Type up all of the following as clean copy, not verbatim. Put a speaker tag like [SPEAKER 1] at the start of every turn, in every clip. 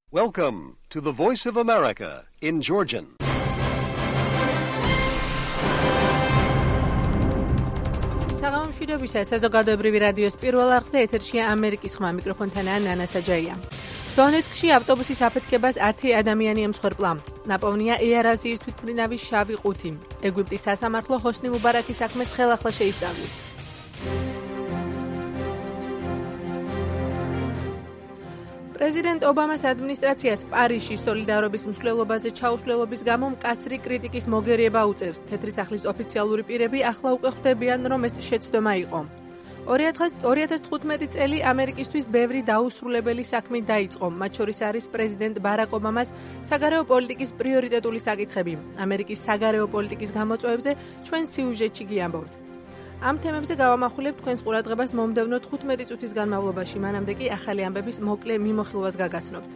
[SPEAKER 1] Welcome to the Voice of America in Georgian.
[SPEAKER 2] საღამომშვიდობისა საზოგადოებრივი რადიოს პირველ არხზე ეთერშია ამერიკის ხმა მიკროფონთანაა ნანა საჯაია. დონეცკში ავტობუსის აფეთქებას 10 ადამიანი ემსხვერპლა. ნაპოვნია ეარაზიის თვითმფრინავის შავი ყუთი. ეგვიპტის სასამართლო ჰოსნი მუბარაკის საქმეს ხელახლა შეისწავლის. პრეზიდენტ ობამას ადმინისტრაციას პარიზში სოლიდარობის მსვლელობაზე ჩაუსვლელობის გამო მკაცრი კრიტიკის მოგერიება უწევს. თეთრი სახლის ოფიციალური პირები ახლა უკვე ხვდებიან, რომ ეს შეცდომა იყო. 2015 წელი ამერიკისთვის ბევრი დაუსრულებელი საქმე დაიწყო. მათ შორის არის პრეზიდენტ ბარაკ ობამას საგარეო პოლიტიკის პრიორიტეტული საკითხები. ამერიკის საგარეო პოლიტიკის გამოწვევებზე ჩვენ სიუჟეტში გიამბობთ. ამ თემებზე გავამახვილებთ თქვენს ყურადღებას მომდევნო 15 წუთის განმავლობაში, მანამდე კი ახალი ამბების მოკლე მიმოხილვას გაგაცნობთ.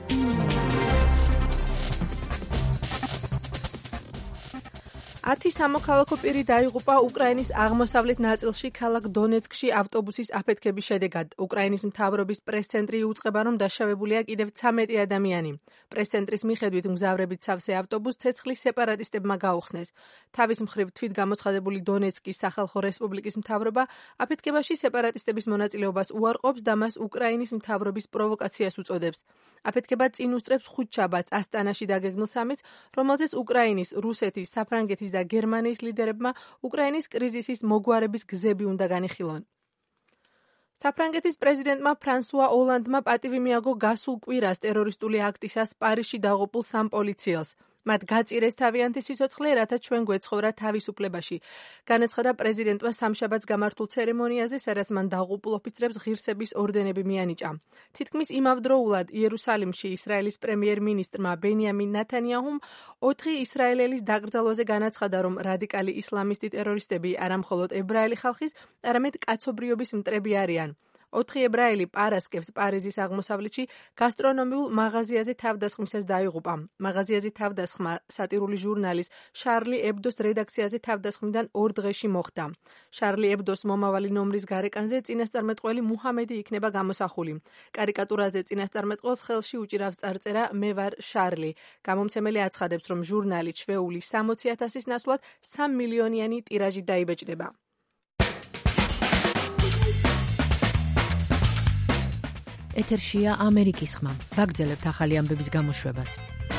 [SPEAKER 2] ათი სამოქალაქო პირი დაიღუპა უკრაინის აღმოსავლეთ ნაწილში ქალაქ დონეცკში ავტობუსის აფეთქების შედეგად. უკრაინის მთავრობის პრეს-ცენტრი იუწყება, რომ დაშავებულია კიდევ 13 ადამიანი. პრეს-ცენტრის მიხედვით მგზავრებით სავსე ავტობუსს ცეცხლის სეპარატისტებმა გაუხსნეს. თავის მხრივ თვითგამოცხადებული დონეცკის სახალხო რესპუბლიკის მთავრობა აფეთქებაში სეპარატისტების მონაწილეობას უარყოფს და მას უკრაინის მთავრობის პროვოკაციას უწოდებს. აფეთქება წინ უსწრებს ხუთშაბათს ასტანაში დაგეგმილ სამიტს, რომელზეც უკრაინის, რუსეთის, საფრანგეთის და გერმანიის ლიდერებმა უკრაინის კრიზისის მოგვარების გზები უნდა განიხილონ. საფრანგეთის პრეზიდენტმა ფრანსუა ოლანდმა პატივი მიაგო გასულ კვირას ტერორისტული აქტისას პარიზში დაღუპულ 3 პოლიციელს. მათ გაწირეს თავიანთი სიცოცხლე, რათა ჩვენ გვეცხოვრა თავისუფლებაში. განაცხადა პრეზიდენტმა სამშაბათს გამართულ ცერემონიაზე, სადაც მან დაღუპულ ოფიცრებს ღირსების ორდენები მიანიჭა. თითქმის იმავდროულად იერუსალიმში ისრაელის პრემიერ-მინისტრმა ბენიამინ ნათანიაჰუმ 4 ისრაელელის დაკრძალვაზე განაცხადა, რომ რადიკალი ისლამისტი ტერორისტები არა მხოლოდ ებრაელი ხალხის, არამედ კაცობრიობის მტრები არიან. 4 ებრაელი პარასკევს პარიზის აღმოსავლეთში გასტრონომიულ მაღაზიაზე თავდასხმისას დაიღუპა. მაღაზიაზე თავდასხმა სატირული ჟურნალის შარლი ებდოს რედაქციაზე თავდასხმიდან 2 დღეში მოხდა. შარლი ებდოს მომავალი ნომრის გარეკანზე წინასწარმეტყველი მუჰამედი იქნება გამოსახული. კარიკატურაზე წინასწარმეტყველს ხელში უჭირავს წარწერა „მე ვარ შარლი“. გამომცემელი აცხადებს, რომ ჟურნალი ჩვეული 60,000-ის ნაცვლად 3 მილიონიანი ტირაჟით დაიბეჭდება. ეთერშია ამერიკის ხმა. ვაგრძელებთ ახალი ამბების გამოშვებას.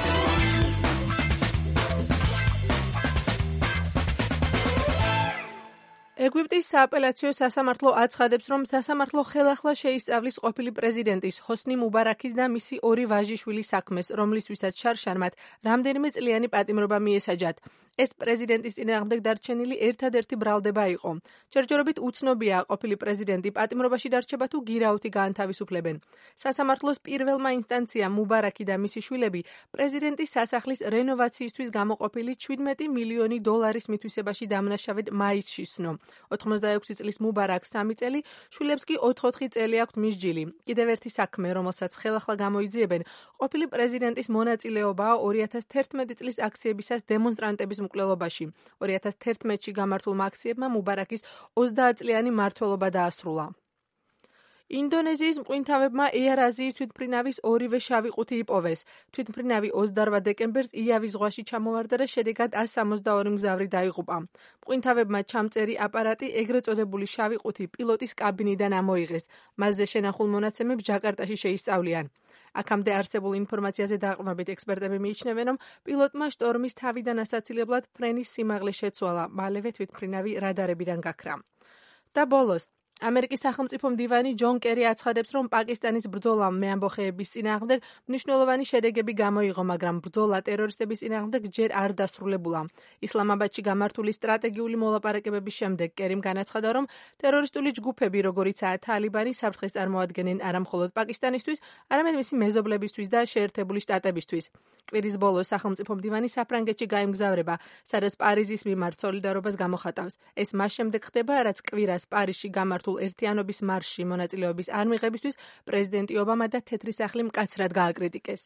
[SPEAKER 2] ეგვიპტის სააპელაციო სასამართლო აცხადებს, რომ სასამართლო ხელახლა შეისწავლის ყოფილი პრეზიდენტის ჰოსნი მუბარაკის და მისი 2 ვაჟიშვილის საქმეს, რომლისთვისაც შარშანმად რამდენიმე წლიანი პატიმრობა მიესაჯათ. ეს პრეზიდენტის წინააღმდეგ დარჩენილი ერთადერთი ბრალდება იყო. ჯერჯერობით უცნობია ყოფილი პრეზიდენტი პატიმრობაში დარჩება თუ გირაოთი გაანთავისუფლებენ. სასამართლოს პირველმა ინსტანციამ მუბარაკი და მისი შვილები პრეზიდენტის სასახლის რენოვაციისთვის გამოყოფილი 17 მილიონი დოლარის მითვისებაში დამნაშავედ მაისში სნო. 86 წლის მუბარაკს 3 წელი, შვილებს კი 4 წელი აქვთ მისჯილი. კიდევ ერთი საქმე, რომელსაც ხელახლა გამოიძიებენ, ყოფილი პრეზიდენტის მონაწილეობაა 2011 წლის აქციებისას დემონსტრანტების მკვლელობაში. 2011-ში გამართულმა აქციებმა მუბარაკის 30 წლიანი მმართველობა დაასრულა. ინდონეზიის მყინვარებმა ეარაზიის თვითმფრინავის 2-ვე შავი ყუთი იპოვეს. თვითმფრინავი 28 დეკემბერს იავის ზღვაში ჩამოვარდა და შედეგად 162 მგზავრი დაიღუპა. მყინვარებმა ჩამწერი აპარატი, ეგრეთ წოდებული შავი ყუთი, პილოტის კაბინიდან ამოიღეს. მასზე შენახულ მონაცემებს ჯაკარტაში შეისწავლიან. აქამდე არსებულ ინფორმაციაზე დაყრდნობით ექსპერტები მიიჩნევენ, რომ პილოტმა შტორმის თავიდან ასაცილებლად ფრენის სიმაღლე შეცვალა, მალევე თვითმფრინავი რადარებიდან გაქრა. და ბოლოს, ამერიკის სახელმწიფო მდივანი ჯონ კერი აცხადებს, რომ პაკისტანის ბრძოლამ მეამბოხეების წინააღმდეგ მნიშვნელოვანი შედეგები გამოიღო, მაგრამ ბრძოლა ტერორისტების წინააღმდეგ ჯერ არ დასრულებულა. ისლამაბადში გამართული სტრატეგიული მოლაპარაკებების შემდეგ კერიმ განაცხადა, რომ ტერორისტული ჯგუფები, როგორიცაა თალიბანი, საფრთხეს წარმოადგენენ არა მხოლოდ პაკისტანისთვის, არამედ მისი მეზობლებისთვის და შეერთებული შტატებისთვის. კვირის ბოლოს სახელმწიფო მდივანი საფრანგეთში გაემგზავრება, სადაც პარიზის მიმართ სოლიდარობას გამოხატავს. ეს მას შემდეგ ხდება, რაც კვირას პარიზში გამართულ ერთიანობის მარშში მონაწილეობის არ მიღებისთვის პრეზიდენტი ობამა და თეთრი სახლი მკაცრად გააკრიტიკეს.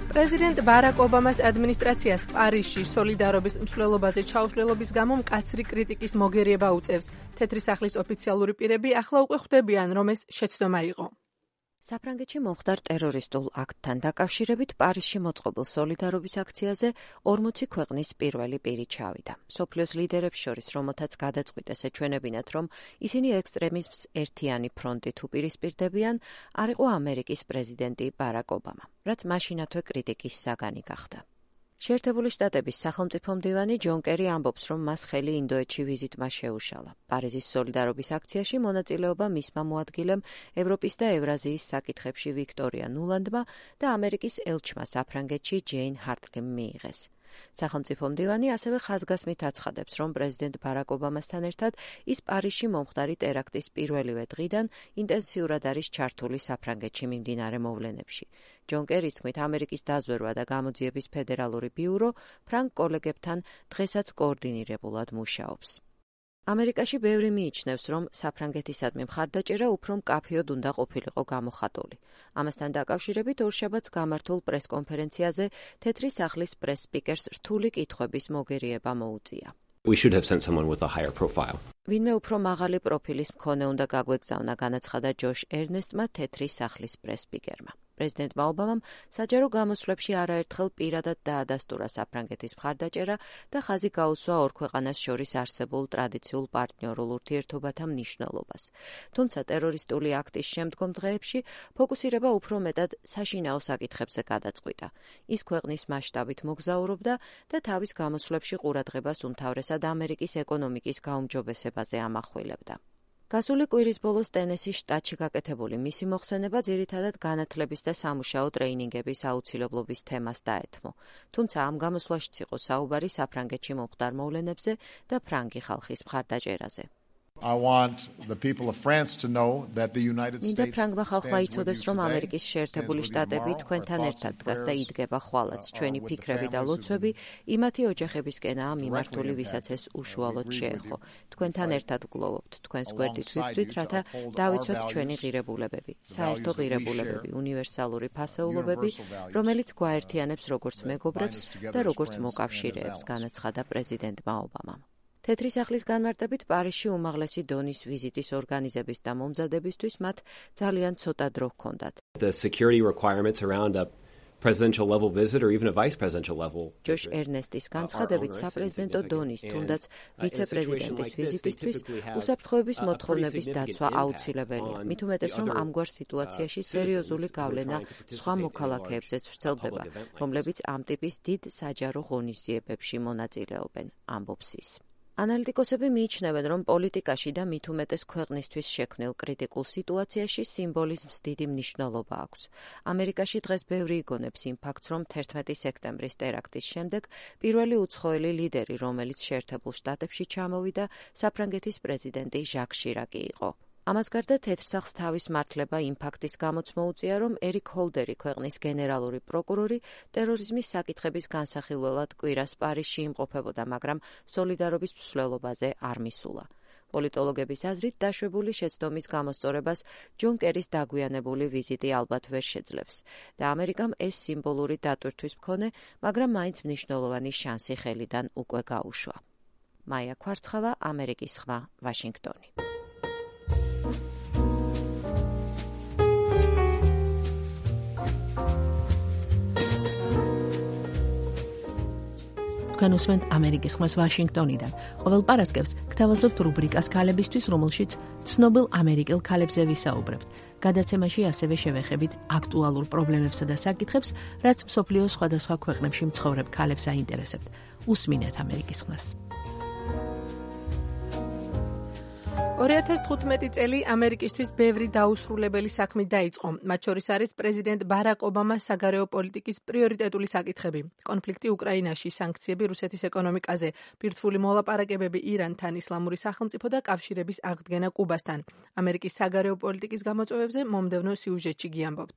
[SPEAKER 2] პრეზიდენტ ბარაკ ობამას ადმინისტრაციას პარიზში სოლიდარობის მსვლელობაზე ჩაუსვლელობის გამო მკაცრი კრიტიკის მოგერიება უწევს. თეთრი სახლის ოფიციალური პირები ახლა უკვე ხვდებიან, რომ ეს შეცდომა იყო.
[SPEAKER 3] საფრანგეთში მომხდარ ტერორისტულ აქტთან დაკავშირებით პარიზში მოწყობილ სოლიდარობის აქციაზე 40 ქვეყნის პირველი პირი ჩავიდა. მსოფლიოს ლიდერებს შორის, რომელთაც გადაწყვიტეს ეჩვენებინათ, რომ ისინი ექსტრემიზმს ერთიანი ფრონტით უპირისპირდებიან, არ იყო ამერიკის პრეზიდენტი ბარაკ ობამა, რაც მაშინათვე კრიტიკის საგანი გახდა. შეერთებული შტატების სახელმწიფო მდივანი ჯონ კერი ამბობს, რომ მას ხელი ინდოეთში ვიზიტმა შეუშალა. პარიზის სოლიდარობის აქციაში მონაწილეობა მისმა მოადგილემ ევროპის და ევრაზიის საკითხებში ვიქტორია ნულანდმა და ამერიკის ელჩმა საფრანგეთში ჯეინ ჰარტლიმ მიიღეს. სახელმწიფო მდივანი ასევე ხაზგასმით აცხადებს, რომ პრეზიდენტ ბარაკ ობამასთან ერთად ის პარიზში მომხდარი ტერაქტის პირველივე დღიდან ინტენსიურად არის ჩართული საფრანგეთში მიმდინარე მოვლენებში. ჯონ კერის თქმით, ამერიკის დაზვერვა და გამოძიების ფედერალური ბიურო ფრანგ კოლეგებთან დღესაც კოორდინირებულად მუშაობს. ამერიკაში ბევრი მიიჩნევს, რომ საფრანგეთისადმი მხარდაჭერა უფრო მკაფიოდ უნდა ყოფილიყო გამოხატული. ამასთან დაკავშირებით ორშაბათს გამართულ პრესკონფერენციაზე თეთრი სახლის პრეს-სპიკერს რთული კითხვების მოგერიება მოუწია.
[SPEAKER 4] We should have sent someone with a higher profile.
[SPEAKER 3] ვინმე უფრო მაღალი პროფილის მქონე უნდა გაგვეგზავნა, განაცხადა ჯოშ ერნესტმა თეთრი სახლის პრეს-სპიკერმა. პრეზიდენტმა ობამამ საჯარო გამოსვლებში არაერთხელ პირადად დაადასტურა საფრანგეთის მხარდაჭერა და ხაზი გაუსვა ორ ქვეყანას შორის არსებულ ტრადიციულ პარტნიორულ ურთიერთობათა მნიშვნელობას. თუმცა ტერორისტული აქტის შემდგომ დღეებში ფოკუსირება უფრო მეტად საშინაო საკითხებზე გადაწყვიტა. ის ქვეყნის მასშტაბით მოგზაურობდა და თავის გამოსვლებში ყურადღებას უმთავრესად ამერიკის ეკონომიკის გაუმჯობესებაზე ამახვილებდა. გასული კვირის ბოლოს ტენესის შტატში გაკეთებული მისი მოხსენება ძირითადად განათლების და სამუშაო ტრეინინგების აუცილებლობის თემას დაეთმო. თუმცა ამ გამოსვლაშიც იყო საუბარი საფრანგეთში მომხდარ მოვლენებზე და ფრანგი ხალხის მხარდაჭერაზე. მინდა ფრანგმა ხალხმა იცოდეს, რომ ამერიკის შეერთებული შტატები თქვენთან ერთად დგას და იდგება ხვალაც. ჩვენი ფიქრები და ლოცვები იმათი ოჯახებისკენაა მიმართული, ვისაც ეს უშუალოდ შეეხო. თქვენთან ერთად ვგლოვობთ, თქვენს გვერდით ვიბრძვით, რათა დავიცვათ ჩვენი ღირებულებები, საერთო ღირებულებები, უნივერსალური ფასეულობები, რომელიც გვაერთიანებს როგორც მეგობრებს და როგორც მოკავშირეებს, განაცხადა პრეზიდენტმა ობამამ. თეთრი სახლის განმარტებით პარიზში უმაღლესი დონის ვიზიტის ორგანიზების და მომზადებისთვის მათ ძალიან ცოტა დრო ჰქონდათ.
[SPEAKER 4] The security requirements around a presidential level visit or even a vice presidential level.
[SPEAKER 3] ჯოშ ერნესტის განცხადებით, საპრეზიდენტო დონის, თუნდაც ვიცე-პრეზიდენტის ვიზიტისთვის უსაფრთხოების მოთხოვნების დაცვა აუცილებელია. მით უმეტეს, რომ ამგვარ სიტუაციაში სერიოზული გავლენა სხვა მოქალაქეებზეც ვრცელდება, რომლებიც ამ ტიპის დიდ საჯარო ღონისძიებებში მონაწილეობენ, ამბობს ის. ანალიტიკოსები მიიჩნევენ, რომ პოლიტიკაში და მით უმეტეს ქვეყნისთვის შექმნილ კრიტიკულ სიტუაციაში სიმბოლიზმს დიდი მნიშვნელობა აქვს. ამერიკაში დღეს ბევრი იგონებს იმ ფაქტს, რომ 11 სექტემბრის ტერაქტის შემდეგ პირველი უცხოელი ლიდერი, რომელიც შეერთებულ შტატებში ჩამოვიდა, საფრანგეთის პრეზიდენტი ჟაკ შირაკი იყო. ამას გარდა თეთრ სახლს თავის მართლება იმ ფაქტის გამოც მოუწია, რომ ერიკ ჰოლდერი, ქვეყნის გენერალური პროკურორი, ტერორიზმის საკითხების განსახილველად კვირას პარიზში იმყოფებოდა, მაგრამ სოლიდარობის მსვლელობაზე არ მისულა. პოლიტოლოგების აზრით, დაშვებული შეცდომის გამოსწორებას ჯონ კერის დაგვიანებული ვიზიტი ალბათ ვერ შეძლებს და ამერიკამ ეს სიმბოლური დატვირთვის მქონე, მაგრამ მაინც მნიშვნელოვანი შანსი ხელიდან უკვე გაუშვა. მაია ქვარცხავა, ამერიკის ხმა, ვაშინგტონი.
[SPEAKER 5] თქვენ უსმენთ ამერიკის ხმას ვაშინგტონიდან. ყოველ პარასკევს გთავაზობთ რუბრიკას ქალებისთვის, რომელშიც ცნობილ ამერიკელ ქალებზე ვისაუბრებთ. გადაცემაში ასევე შევეხებით აქტუალურ პრობლემებსა და საკითხებს, რაც მსოფლიოს სხვადასხვა ქვეყნებში მცხოვრებ ქალებს აინტერესებთ. უსმინეთ ამერიკის ხმას.
[SPEAKER 2] 2015 წელი ამერიკისთვის ბევრი დაუსრულებელი საქმით დაიწყო. მათ შორის არის პრეზიდენტ ბარაკ ობამას საგარეო პოლიტიკის პრიორიტეტული საკითხები. კონფლიქტი უკრაინაში, სანქციები რუსეთის ეკონომიკაზე, ბირთვული მოლაპარაკებები ირანთან, ისლამური სახელმწიფო და კავშირების აღდგენა კუბასთან. ამერიკის საგარეო პოლიტიკის გამოწვევებზე მომდევნო სიუჟეტში გიამბობთ.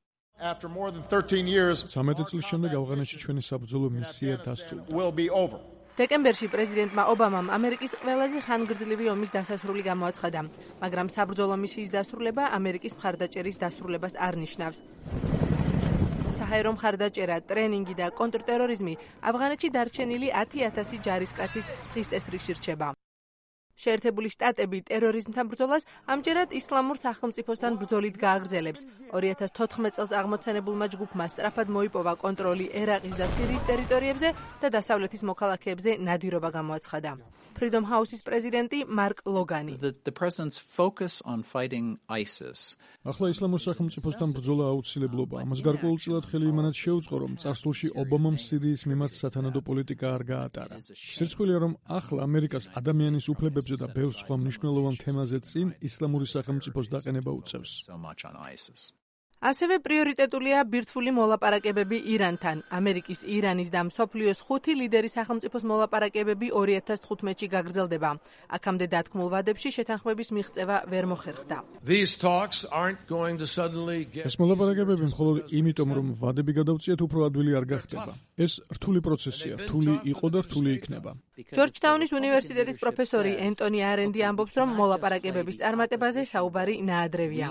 [SPEAKER 6] 13 წლის შემდეგ ავღანეთში ჩვენი საბრძოლო მისია დასრულდა.
[SPEAKER 2] დეკემბერში პრეზიდენტმა ობამამ ამერიკის ყველაზე ხანგრძლივი ომის დასასრული გამოაცხადა, მაგრამ საბრძოლო მისიის დასრულება ამერიკის მხარდაჭერის დასრულებას არ ნიშნავს. საჰაერო მხარდაჭერა, ტრენინგი და კონტრტერორიზმი ავღანეთში დარჩენილი 10,000 ჯარისკაცის დღის წესრიგში რჩება. შეერთებული შტატები ტერორიზმთან ბრძოლას ამჯერად ისლამურ სახელმწიფოსთან ბრძოლით გააგრძელებს. 2014 წელს აღმოცენებულმა ჯგუფმა სწრაფად მოიპოვა კონტროლი ერაყის და სირიის ტერიტორიებზე და დასავლეთის მოქალაქეებზე ნადირობა გამოაცხადა. Freedom House-ის პრეზიდენტი მარკ ლოგანი.
[SPEAKER 7] The president's focus on fighting ISIS.
[SPEAKER 6] ახლა ისლამურ სახელმწიფოსთან ბრძოლა აუცილებლობაა. მას გარკვეულწილად ხელი იმანაც შეუწყო, რომ წარსულში ობამამ სირიის მიმართ სათანადო პოლიტიკა არ გაატარა. სირცხვილია, რომ ახლა ამერიკას ადამიანის უფლებებზე და ბევრ სხვა მნიშვნელოვან თემაზე წინ ისლამური სახელმწიფოს დაყენება უწ直. ასევე
[SPEAKER 2] პრიორიტეტულია ბირთვული მოლაპარაკებები ირანთან. ამერიკის, ირანის და მსოფლიოს 5 ლიდერი სახელმწიფოს მოლაპარაკებები 2015-ში გაგრძელდება. აქამდე დათქმულ ვადებში შეთანხმების მიღწევა ვერ მოხერხდა.
[SPEAKER 6] ეს მოლაპარაკებები მხოლოდ იმიტომ, რომ ვადები გადავწიეთ, უფრო ადვილი არ გახდება. ეს რთული პროცესია, რთული იყო და რთული იქნება.
[SPEAKER 2] ჯორჯტაუნის უნივერსიტეტის პროფესორი ენტონი არენდი ამბობს, რომ მოლაპარაკებების წარმატებაზე საუბარი ნაადრევია.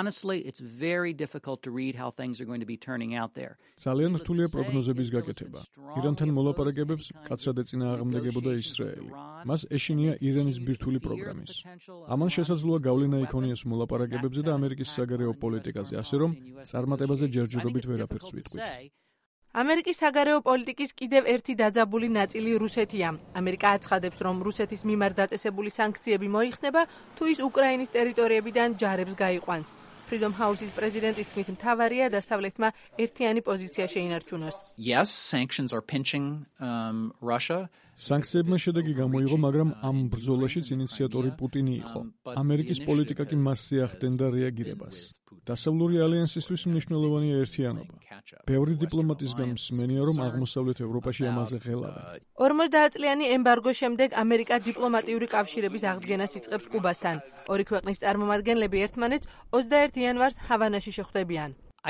[SPEAKER 6] ძალიან რთულია პროგნოზების გაკეთება. ირანთან მოლაპარაკებებს კაცრად ეწინააღმდეგებოდა ისრაელი. მას ეშინია ირანის ბირთვული პროგრამის. ამან შესაძლოა გავლენა იქონიოს მოლაპარაკებებზე და ამერიკის საგარეო პოლიტიკაზე, ასე რომ წარმატებაზე ჯერჯერობით ვერაფერს ვიტყვით.
[SPEAKER 2] ამერიკის საგარეო პოლიტიკის კიდევ ერთი დაძაბული ნაწილი რუსეთია. ამერიკა აცხადებს, რომ რუსეთის მიმართ დაწესებული სანქციები მოიხსნება, თუ ის უკრაინის ტერიტორიებიდან ჯარებს გაიყვანს. Freedom House-ის პრეზიდენტის თქმით, მთავარია დასავლეთმა ერთიანი პოზიცია შეინარჩუნოს.
[SPEAKER 7] Yes, sanctions are pinching Russia.
[SPEAKER 6] სანქციებმა შედეგი გამოიღო, მაგრამ ამ ბრძოლაშიც ინიციატორი პუტინი იყო. ამერიკის პოლიტიკა კი მასზე ახდენდა რეაგირებას. დასავლური ალიანსისთვის მნიშვნელოვანია ერთიანობა. ბევრი დიპლომატისგან მსმენია, რომ აღმოსავლეთ ევროპაში ამაზე ღელავენ.
[SPEAKER 2] 50 წლიანი ემბარგოს შემდეგ ამერიკა დიპლომატიური კავშირების აღდგენას იწყებს კუბასთან. ორი ქვეყნის წარმომადგენლები ერთმანეთს 21 იანვარს ჰავანაში შეხვდებიან.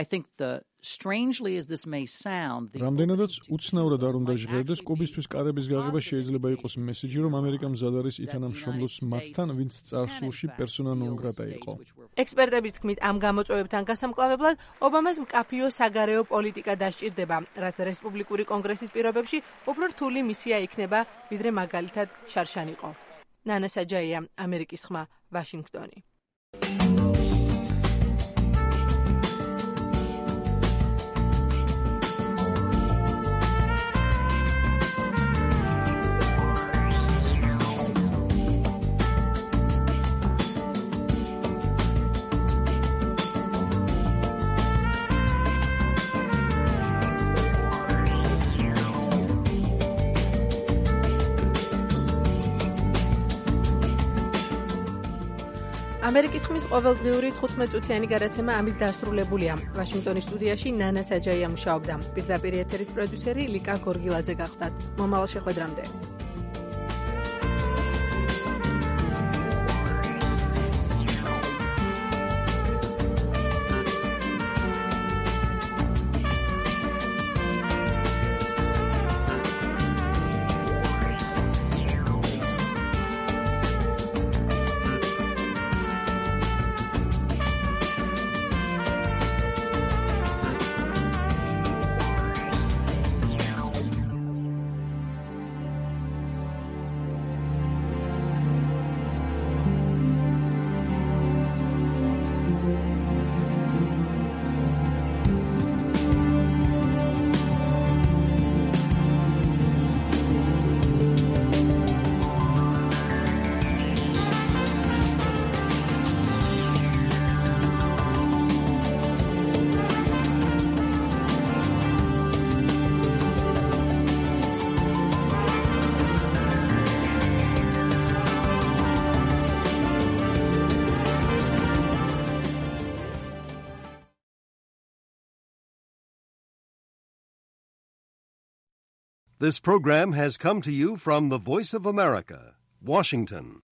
[SPEAKER 6] რამდენადაც უცნაურად არ უნდა ჟღერდეს, კუბისთვის კარების გაღება შეიძლება იყოს მესიჯი, რომ ამერიკა მზად არის ითანამშრომლოს მათთან, ვინც წარსულში პერსონა ნონ გრატა იყო.
[SPEAKER 2] ექსპერტების თქმით, ამ გამოწვევებთან გასამკლავებლად ობამას მკაფიო საგარეო პოლიტიკა დასჭირდება, რაც რესპუბლიკური კონგრესის პირობებში უფრო რთული მისია იქნება, ვიდრე მაგალითად შარშან იყო. ნანა საჯაია, ამერიკის ხმა, ვაშინგტონი. ამერიკის ხმის ყოველდღიური 15 წუთიანი გადაცემა ამით დასრულებულია. ვაშინგტონის სტუდიაში ნანა საჯაია მუშაობდა. პირდაპირ ეთერის პროდიუსერი ლიკა გორგილაძე გახდათ. მომავალ შეხვედრამდე.
[SPEAKER 1] This program has come to you from the Voice of America, Washington.